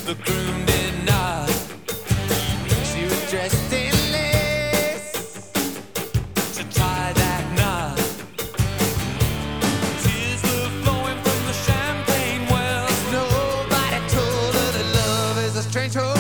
The groom did not. She was dressed in lace to tie that knot. Tears were flowing from the champagne wells. Nobody told her that love is a strange hotel.